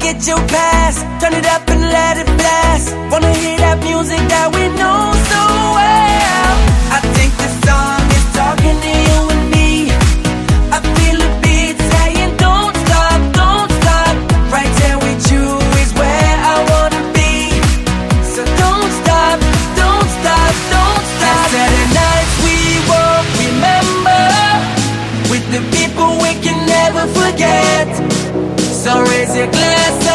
forget your past. Turn it up and let it blast. Wanna hear that music that we know so well. I think this song is talking to you and me. I feel a beat saying don't stop, don't stop. Right there with you is where I wanna be. So don't stop, don't stop, don't stop. And Saturday nights we won't remember, with the people we can never forget. So raise your glass